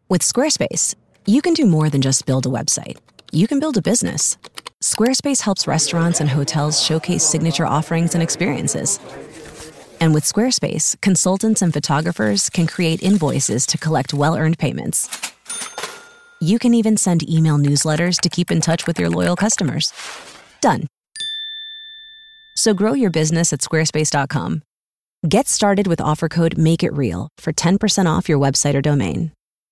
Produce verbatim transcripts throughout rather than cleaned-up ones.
With Squarespace, you can do more than just build a website. You can build a business. Squarespace helps restaurants and hotels showcase signature offerings and experiences. And with Squarespace, consultants and photographers can create invoices to collect well-earned payments. You can even send email newsletters to keep in touch with your loyal customers. Done. So grow your business at squarespace dot com. Get started with offer code MAKEITREAL for ten percent off your website or domain.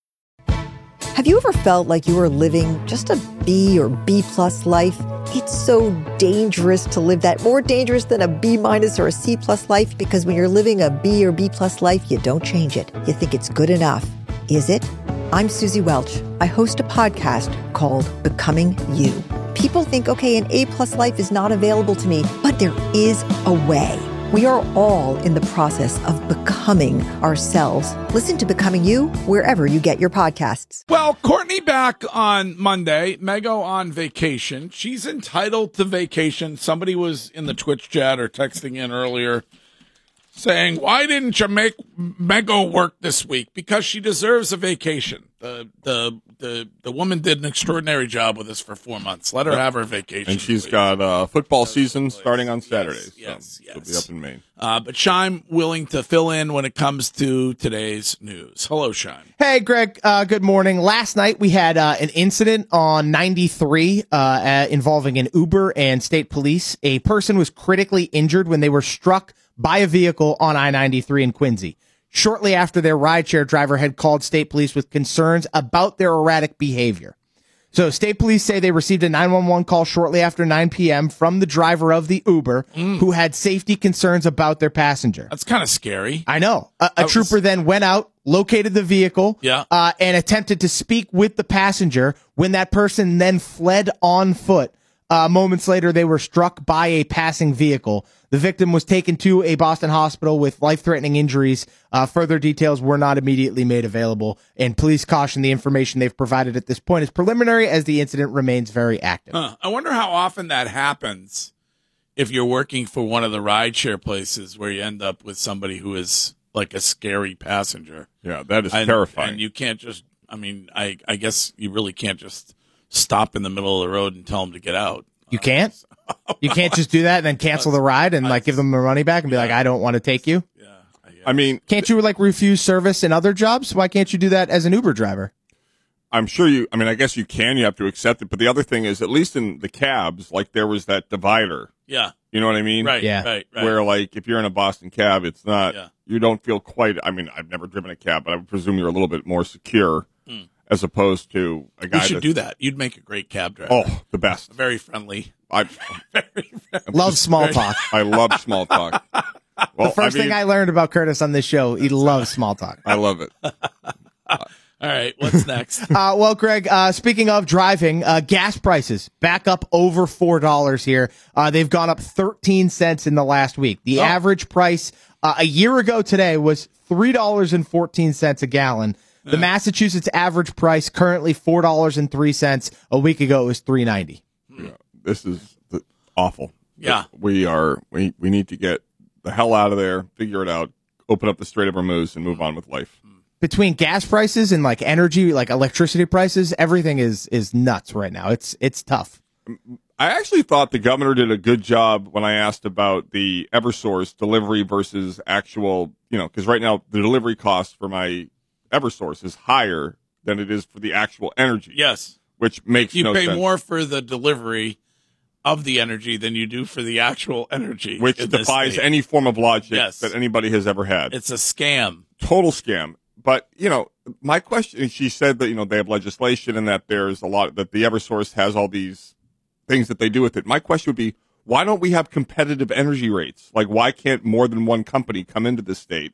Have you ever felt like you were living just a B or B plus life? It's so dangerous to live that, more dangerous than a B minus or a C plus life, because when you're living a B or B plus life, you don't change it. You think it's good enough. Is it? I'm Susie Welch. I host a podcast called Becoming You. People think, okay, an A plus life is not available to me, but there is a way. We are all in the process of becoming ourselves. Listen to Becoming You wherever you get your podcasts. Well, Courtney back on Monday, Mego on vacation. She's entitled to vacation. Somebody was in the Twitch chat or texting in earlier saying, why didn't you make Mego work this week? Because she deserves a vacation. The the the the woman did an extraordinary job with us for four months. Let her have her vacation. And she's got uh, football season starting on Saturdays. Yes, so yes, she'll be up in Maine. Uh, but Shime willing to fill in when it comes to today's news. Hello, Shime. Hey, Greg. Uh, good morning. Last night we had uh, an incident on ninety-three uh, uh, involving an Uber and state police. A person was critically injured when they were struck by a vehicle on I ninety-three in Quincy. Shortly after, their rideshare driver had called state police with concerns about their erratic behavior. So state police say they received a nine one one call shortly after nine p.m. from the driver of the Uber mm. who had safety concerns about their passenger. That's kind of scary. I know. A, a trooper was... then went out, located the vehicle, yeah. uh, and attempted to speak with the passenger when that person then fled on foot. Uh, moments later, they were struck by a passing vehicle. The victim was taken to a Boston hospital with life-threatening injuries. Uh, further details were not immediately made available, and police caution the information they've provided at this point is preliminary, as the incident remains very active. Huh. I wonder how often that happens if you're working for one of the rideshare places where you end up with somebody who is like a scary passenger. Yeah, that is and, terrifying. And you can't just, I mean, I, I guess you really can't just stop in the middle of the road and tell them to get out. You can't? You can't just do that and then cancel the ride and like give them their money back and be yeah. like, I don't want to take you? Yeah. I, I mean, can't you like refuse service in other jobs? Why can't you do that as an Uber driver? I'm sure you, I mean, I guess you can, you have to accept it. But the other thing is, at least in the cabs, like there was that divider. Yeah. You know what I mean? Right. Yeah. Right. right. Where like if you're in a Boston cab, it's not, yeah. you don't feel quite, I mean, I've never driven a cab, but I would presume you're a little bit more secure. Mm. As opposed to a guy. You should do that. You'd make a great cab driver. Oh, the best. Very friendly. I very friendly. Love small talk. I love small talk. Well, the first I mean, thing I learned about Curtis on this show, he loves small talk. I love it. All right, what's next? uh, well, Greg, uh, speaking of driving, uh, gas prices back up over four dollars here. Uh, they've gone up thirteen cents in the last week. The oh. average price uh, a year ago today was three dollars and fourteen cents a gallon. The Massachusetts average price currently four dollars and three cents. A week ago, it was three ninety. Yeah, this is awful. Yeah, we are. We we need to get the hell out of there, figure it out, open up the Strait of Hormuz, and move on with life. Between gas prices and like energy, like electricity prices, everything is is nuts right now. It's it's tough. I actually thought the governor did a good job when I asked about the Eversource delivery versus actual. You know, because right now the delivery cost for my Eversource is higher than it is for the actual energy. Yes. Which makes you no pay sense. more for the delivery of the energy than you do for the actual energy. Which defies any form of logic yes. that anybody has ever had. It's a scam. Total scam. But, you know, my question, she said that, you know, they have legislation and that there's a lot, that the Eversource has all these things that they do with it. My question would be, why don't we have competitive energy rates? Like, why can't more than one company come into the state?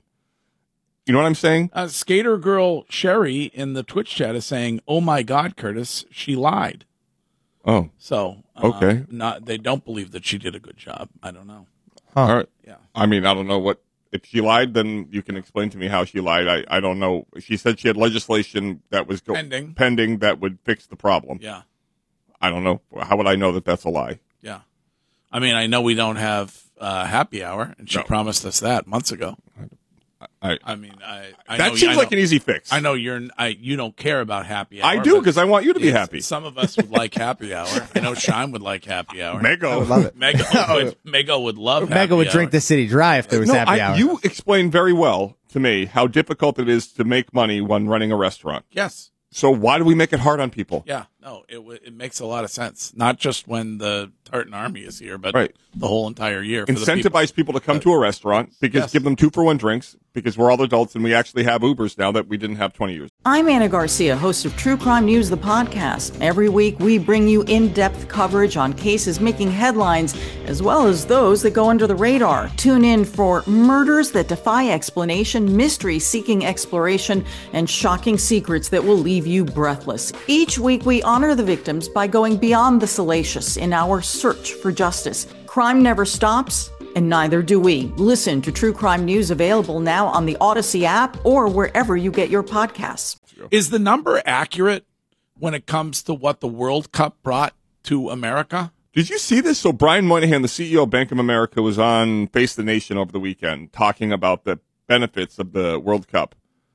You know what I'm saying? Uh, Skater Girl Sherry in the Twitch chat is saying, "Oh my God, Curtis, she lied." Oh, so uh, okay. Not they don't believe that she did a good job. I don't know. Huh. All right. Yeah. I mean, I don't know what if she lied. Then you can explain to me how she lied. I, I don't know. She said she had legislation that was go- pending pending that would fix the problem. Yeah. I don't know. How would I know that that's a lie? Yeah. I mean, I know we don't have uh, happy hour, and she no. promised us that months ago. I, I mean, I, I that know, seems I like know, an easy fix. I know you're. I you don't care about happy hour. I do but because I want you to be yes, happy. Some of us would like happy hour. I know Shime would like happy hour. Mego. I would love it. Mego would, Mego would love. Mega would happy drink hour. the city dry if there was No, happy I, hour. you explained very well to me how difficult it is to make money when running a restaurant. Yes. So why do we make it hard on people? Yeah. No. It w- it makes a lot of sense. Not just when the Tartan Army is here, but Right. the whole entire year. For the people. Incentivize people to come to a restaurant because Yes. give them two for one drinks because we're all adults and we actually have Ubers now that we didn't have twenty years. I'm Anna Garcia, host of True Crime News, the podcast. Every week, we bring you in-depth coverage on cases making headlines, as well as those that go under the radar. Tune in for murders that defy explanation, mysteries seeking exploration, and shocking secrets that will leave you breathless. Each week, we honor the victims by going beyond the salacious in our search for justice. Crime never stops, and neither do we. Listen to True Crime News, available now on the Odyssey app or wherever you get your podcasts. Is the number accurate when it comes to what the World Cup brought to America? Did you see this? So Brian Moynihan, the C E O of Bank of America, was on Face the Nation over the weekend talking about the benefits of the World Cup.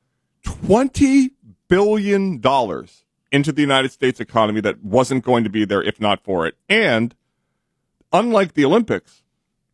twenty billion dollars into the United States economy that wasn't going to be there if not for it. And unlike the Olympics,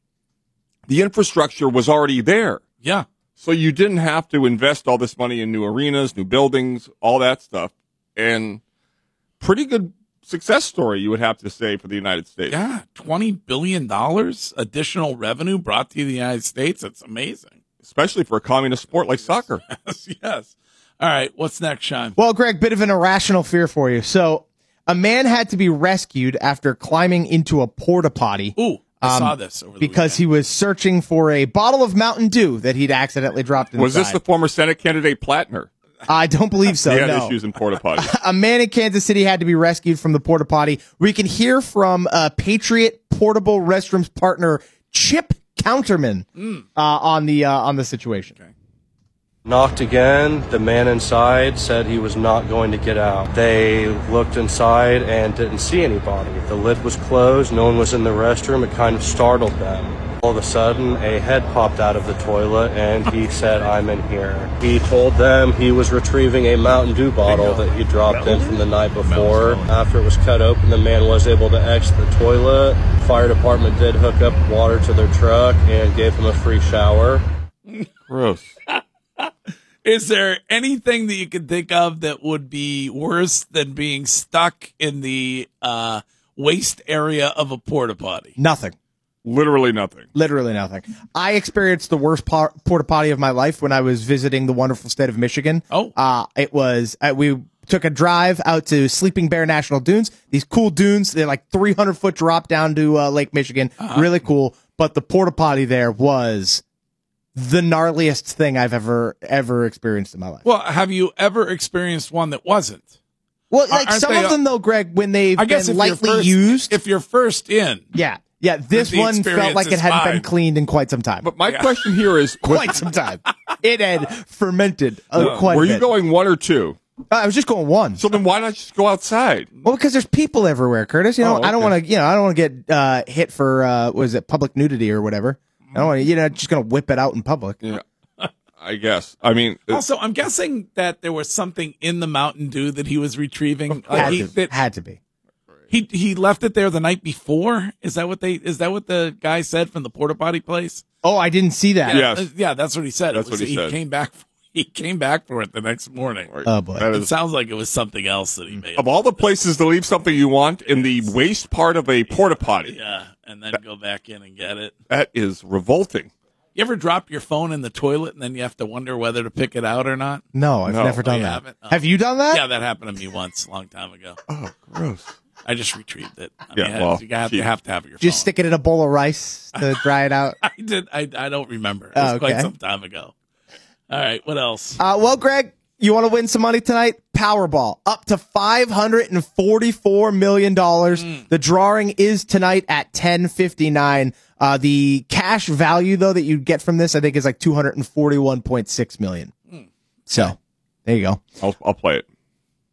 the infrastructure was already there. Yeah. So you didn't have to invest all this money in new arenas, new buildings, all that stuff. And pretty good success story, you would have to say, for the United States. Yeah. twenty billion dollars additional revenue brought to the United States. That's amazing. Especially for a communist sport like soccer. Yes. Yes. All right. What's next, Sean? Well, Greg, bit of an irrational fear for you. So, a man had to be rescued after climbing into a porta potty. Ooh, I um, saw this over the because he weekend. was searching for a bottle of Mountain Dew that he'd accidentally dropped inside. Was this the former Senate candidate Plattner? I don't believe so. He had no. issues in porta potties. A man in Kansas City had to be rescued from the porta potty. We can hear from uh, Patriot Portable Restrooms partner Chip Counterman Mm. uh, on the uh, on the situation. Okay. Knocked again. The man inside said he was not going to get out. They looked inside and didn't see anybody. The lid was closed. No one was in the restroom. It kind of startled them. All of a sudden, a head popped out of the toilet, and he said, "I'm in here." He told them he was retrieving a Mountain Dew bottle that he dropped in from the night before. After it was cut open, the man was able to exit the toilet. Fire department did hook up water to their truck and gave him a free shower. Gross. Is there anything that you can think of that would be worse than being stuck in the uh, waste area of a porta potty? Nothing. Literally nothing. Literally nothing. I experienced the worst par- porta potty of my life when I was visiting the wonderful state of Michigan. Oh. Uh, it was, uh, we took a drive out to Sleeping Bear National Dunes. These cool dunes, they're like three hundred foot drop down to uh, Lake Michigan. Uh-huh. Really cool. But the porta potty there was the gnarliest thing I've ever, ever experienced in my life. Well, have you ever experienced one that wasn't? Well, like Aren't some they, of them though, Greg, when they've I guess been if you're lightly first, used. if you're first in, yeah. Yeah. This the one felt experience like it is hadn't fine. been cleaned in quite some time. But my question here is, was- quite some time. It had fermented uh, quite were a you bit. going one or two? Uh, I was just going one. So then why not just go outside? Well, because there's people everywhere, Curtis. You know, Oh, I don't okay. want to. You know, I don't want to get uh, hit for uh, was it public nudity or whatever. I don't want to. You know, just gonna whip it out in public. Yeah, I guess. I mean, it- Also, I'm guessing that there was something in the Mountain Dew that he was retrieving. Like Had he, to, that had to be. he he left it there the night before. Is that what they? Is that what the guy said from the porta potty place? Oh, I didn't see that. Yes. Uh, yeah, that's what he said. That's it was, what he said. came back. He came back for it the next morning. Oh boy. that It is, sounds like it was something else that he made. of all the places to leave something you want in the waste part of a porta potty, Yeah, and then go back in and get it. that is revolting. You ever drop your phone in the toilet and then you have to wonder whether to pick it out or not? No, I've No. never done you that. haven't? Oh. Have you done that? Yeah, that happened to me once, a long time ago. Oh, gross. I just retrieved it. I Yeah, mean, well, you have, gee. you have to have your Just phone. stick it in a bowl of rice to dry it out. I did. I I don't remember. It Oh, was okay. quite some time ago. All right, what else? Uh, well, Greg, you want to win some money tonight? Powerball, up to five hundred forty-four million dollars. Mm. The drawing is tonight at ten fifty-nine. Uh, the cash value, though, that you get from this, I think, is like two hundred forty-one point six million dollars. Mm. So, there you go. I'll, I'll play it.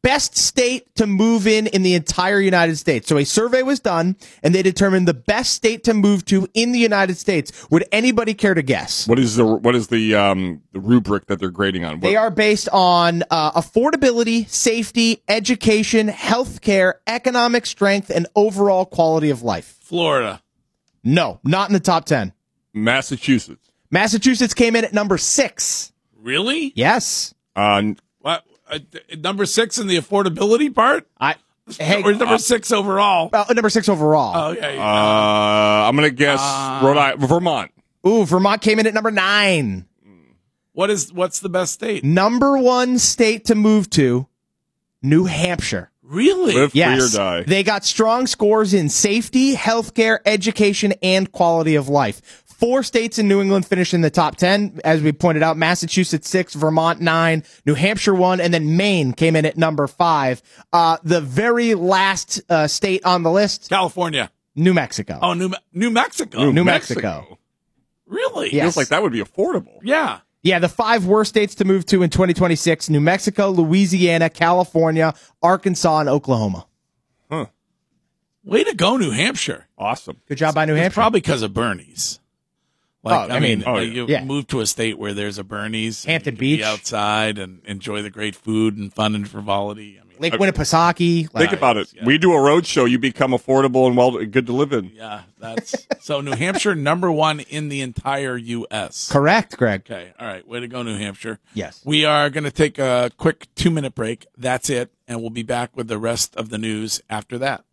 Best state to move in in the entire United States. So a survey was done, and they determined the best state to move to in the United States. Would anybody care to guess? What is the what is the um the rubric that they're grading on? What? They are based on uh, affordability, safety, education, healthcare, economic strength, and overall quality of life. Florida. No, not in the top ten. Massachusetts. Massachusetts came in at number six. Really? Yes. Uh, What? Uh, number six in the affordability part? I hey, or number uh, six overall? Well, number six overall. Oh, okay. Uh, I'm going to guess uh, Rhode Island, Vermont. Ooh, Vermont came in at number nine. What is what's the best state? Number one state to move to, New Hampshire. Really? Live Yes. free or die. They got strong scores in safety, healthcare, education, and quality of life. Four states in New England finished in the top ten. As we pointed out, Massachusetts six, Vermont nine, New Hampshire one, and then Maine came in at number five. Uh, the very last uh, state on the list, California. New Mexico. Oh, New Me- New Mexico. New, New Mexico. Mexico. Really? Yes. Feels like that would be affordable. Yeah. Yeah, the five worst states to move to in twenty twenty-six, New Mexico, Louisiana, California, Arkansas, and Oklahoma. Huh. Way to go, New Hampshire. Awesome. Good job by New It's Hampshire. probably because of Bernie's. Like, Oh, I, I mean, mean, oh, like yeah. you Yeah. move to a state where there's a Bernie's. and Hampton you can be Beach. outside and enjoy the great food and fun and frivolity. I mean, Lake Winnipesaukee. Think Like, about it. yeah. We do a road show. You become affordable and well, good to live in. yeah, that's so New Hampshire, number one in the entire U S. correct, Greg. Okay. All right. Way to go, New Hampshire. Yes. We are going to take a quick two minute break. That's it. And we'll be back with the rest of the news after that.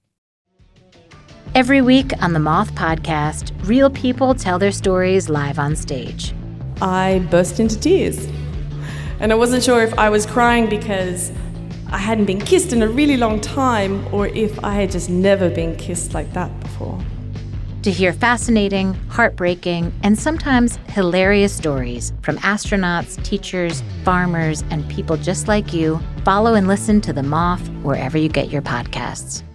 Every week on the Moth Podcast, real people tell their stories live on stage. I burst into tears. And I wasn't sure if I was crying because I hadn't been kissed in a really long time or if I had just never been kissed like that before. To hear fascinating, heartbreaking, and sometimes hilarious stories from astronauts, teachers, farmers, and people just like you, follow and listen to The Moth wherever you get your podcasts.